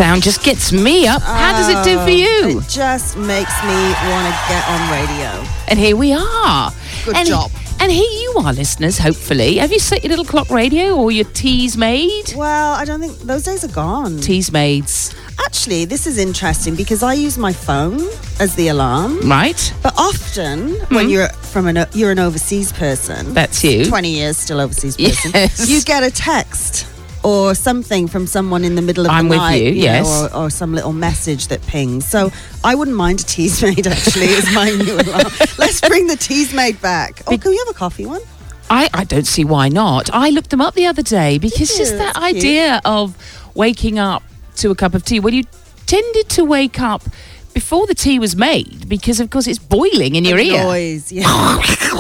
sound just gets me up. How does it do for you? It just makes me want to get on radio. And here we are. Good job. And here you are, listeners, hopefully. Have you set your little clock radio or your teas made? Well, I don't think those days are gone. Teas maids. Actually, this is interesting because I use my phone as the alarm. Right. But often when you're an overseas person. That's you. 20 years still overseas person. Yes. You get a text or something from someone in the middle of the I'm with night. you, yes. know, or some little message that pings. So I wouldn't mind a teas maid actually as my new alarm. Let's bring the teas maid back. Oh, can we have a coffee one? I don't see why not. I looked them up the other day because just that That's cute. idea of waking up to a cup of tea. Well, you tended to wake up before the tea was made because, of course, it's boiling in your ear. Noise, yeah.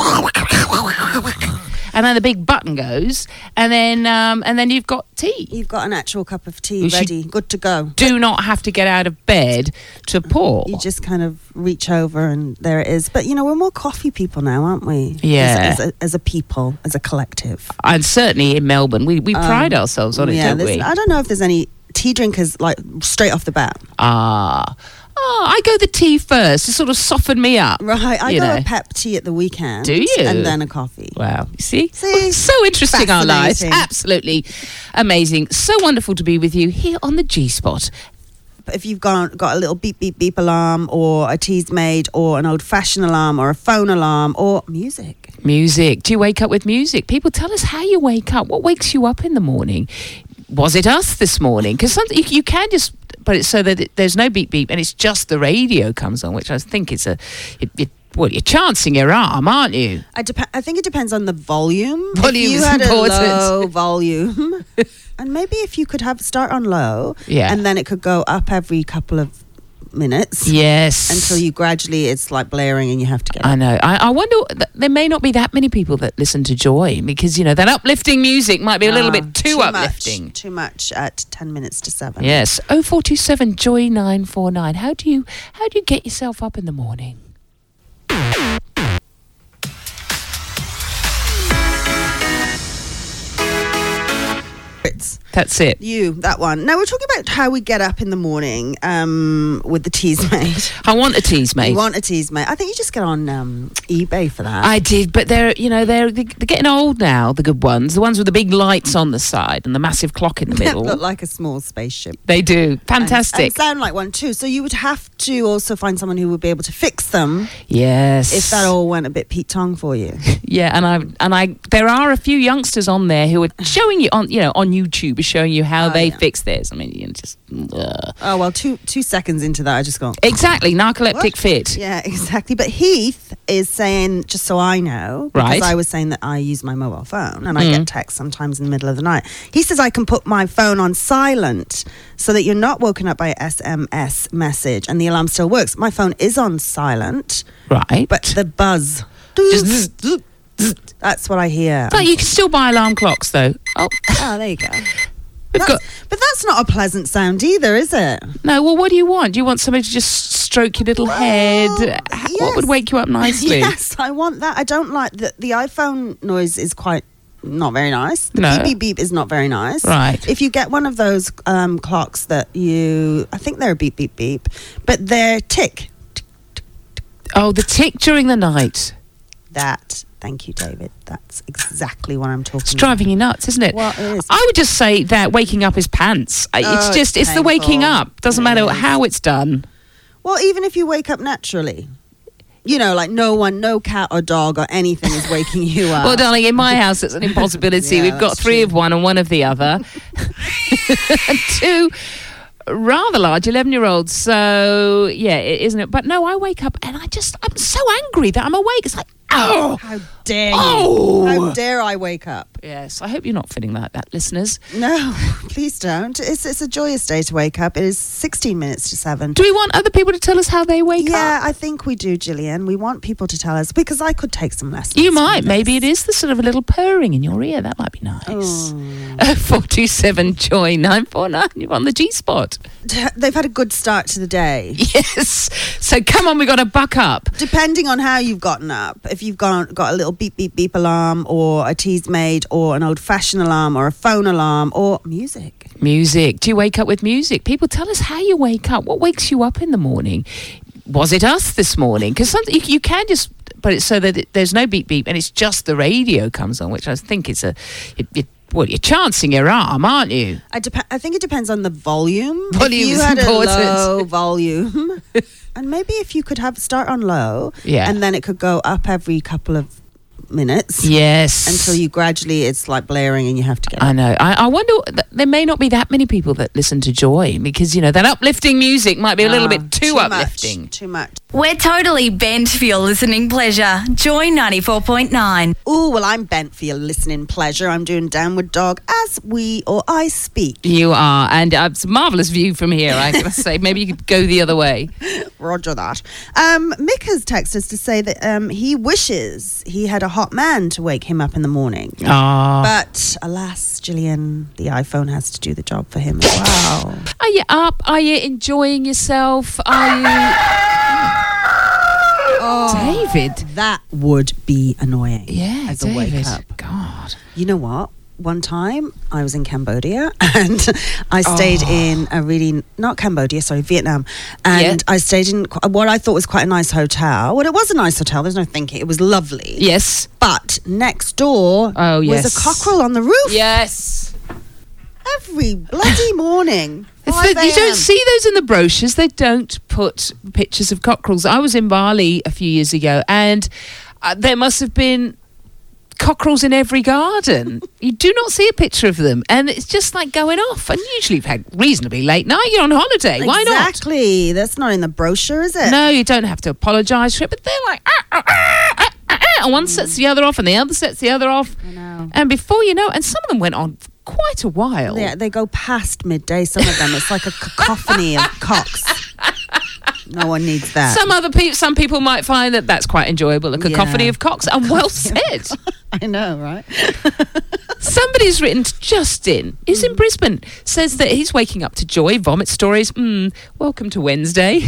And then the big button goes, and then you've got tea. You've got an actual cup of tea You should ready, good to go. Do not have to get out of bed to pour. You just kind of reach over and there it is. But, we're more coffee people now, aren't we? Yeah. As a people, as a collective. And certainly in Melbourne, we pride ourselves on it, don't we? I don't know if there's any tea drinkers, like, straight off the bat. I go the tea first to sort of soften me up. Right, I you go know. a pep tea at the weekend. Do you? And then a coffee. Wow. You see? See? So interesting, our lives. Fascinating. Absolutely amazing. So wonderful to be with you here on the G-Spot. But if you've got a little beep, beep, beep alarm or a teas maid or an old-fashioned alarm or a phone alarm or music. Music. Do you wake up with music? People, tell us how you wake up. What wakes you up in the morning? Was it us this morning? Because you can just put it so that there's no beep beep and it's just the radio comes on, which I think is you're chancing your arm, aren't you? I think it depends on the volume. Volume if you is had important. a low volume, and maybe if you could start on low, Yeah. and then it could go up every couple of minutes. Yes. Until you gradually, it's like blaring and you have to get I up. know. I wonder, there may not be that many people that listen to Joy because, that uplifting music might be a little bit too uplifting. Too much at 10 minutes to 7. Yes. 0427 Joy 949. How do you get yourself up in the morning? That's it. That one. Now, we're talking about how we get up in the morning with the teas made. I want a teas made. You want a teas made. I think you just get on eBay for that. I did, but they're getting old now, the good ones. The ones with the big lights on the side and the massive clock in the middle. Look like a small spaceship. They do. Fantastic. And sound like one too. So you would have to also find someone who would be able to fix them Yes. if that all went a bit Pete Tong for you. Yeah, and I there are a few youngsters on there who are showing you on YouTube are showing you how they fix theirs. I mean, just Oh, well, two seconds into that, I just go... Exactly, narcoleptic What? fit. Yeah, exactly. But Heath is saying, just so I know, because Right. I was saying that I use my mobile phone and I get texts sometimes in the middle of the night. He says I can put my phone on silent so that you're not woken up by an SMS message and the alarm still works. My phone is on silent, Right. but the buzz... Just That's what I hear. but you can still buy alarm clocks though. Oh, Oh, there you go. we've got But that's not a pleasant sound either, is it? no. Well, what do you want? Do you want somebody to just stroke your little head? What would yes. wake you up nicely? Yes, I want that. I don't like the iPhone noise is quite not very nice. The No. beep beep beep is not very nice. Right. If you get one of those clocks that I think they're beep beep beep, but they're tick. Oh, the tick during the night. Thank you, David. That's exactly what I'm talking It's about. driving you nuts, isn't it? Well, it is. I would just say that waking up is pants. It's the waking painful. up. Doesn't It matter is. how it's done. Well, even if you wake up naturally. Like no cat or dog or anything is waking you up. Well, darling, in my house, it's an impossibility. Yeah, We've got that's 3 true. of one and 1 of the other. 2 rather large 11-year-olds. So, yeah, isn't it? But no, I wake up and I'm so angry that I'm awake. It's like, oh. How dare you? Oh. How dare I wake up? Yes, I hope you're not feeling like that, listeners. No, please don't. It's a joyous day to wake up. It is 16 minutes to 7. Do we want other people to tell us how they wake Yeah, up? I think we do, Gillian. We want people to tell us because I could take some lessons. You from might. this. Maybe it is the sort of a little purring in your ear. That might be nice. 427 Joy 949. You're on the G-Spot. They've had a good start to the day. Yes. So come on, we got to buck up. Depending on how you've gotten up, if you've got a little beep, beep, beep alarm or a teas maid or an old-fashioned alarm or a phone alarm or music. Music. Do you wake up with music? People, tell us how you wake up. What wakes you up in the morning? Was it us this morning? Because you can just put it so that there's no beep beep and it's just the radio comes on, which I think is you're chancing your arm, aren't you? I think it depends on the volume. Volume if you is had important. a low volume, and maybe if you could start on low, and then it could go up every couple of minutes. Yes. Until you gradually, it's like blaring and you have to get up. I know. I wonder, there may not be that many people that listen to Joy because, that uplifting music might be a little bit too uplifting. Too much. We're totally bent for your listening pleasure. Joy 94.9. Oh, well, I'm bent for your listening pleasure. I'm doing Downward Dog as I speak. You are. And it's a marvellous view from here, I gotta say. Maybe you could go the other way. Roger that. Mick has texted us to say that he wishes he had a hot man to wake him up in the morning. But alas, Gillian, the iPhone has to do the job for him as well. Are you up? Are you enjoying yourself? Are you... David. That would be annoying. Yeah, as David. a wake up. God. You know what? One time I was in Cambodia and I stayed in Vietnam. And I stayed in what I thought was quite a nice hotel. Well, it was a nice hotel. There's no thinking. It was lovely. Yes. But next door was a cockerel on the roof. Yes. Every bloody morning. You don't see those in the brochures. They don't put pictures of cockerels. I was in Bali a few years ago and there must have been cockerels in every garden. You do not see a picture of them and it's just like going off. And usually you've had reasonably late night. You're on holiday. Why not? Exactly. That's not in the brochure, is it? No, you don't have to apologise for it. But they're like... and one sets the other off and the other sets the other off. I know. And before you know it, and some of them went on quite a while. Yeah, they go past midday, some of them. It's like a cacophony of cocks. No one needs that. Some people might find that that's quite enjoyable, a cacophony of cocks. And well said. I know, right? Somebody's written to Justin, who's in Brisbane, says that he's waking up to Joy, vomit stories. Welcome to Wednesday.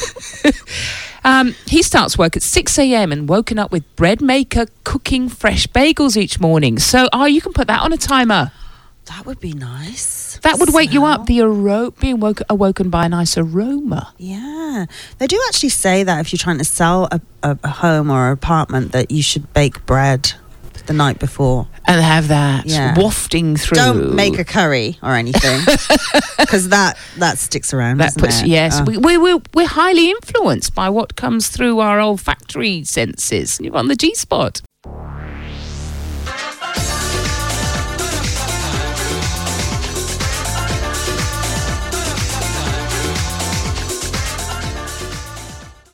He starts work at 6 a.m. and woken up with bread maker cooking fresh bagels each morning. So, you can put that on a timer. That would be nice. That would wake you up, being awoken by a nice aroma. Yeah. They do actually say that if you're trying to sell a home or an apartment that you should bake bread the night before. And have that wafting through. Don't make a curry or anything because that sticks around, doesn't it? Yes. We're highly influenced by what comes through our olfactory senses. You're on the G-spot.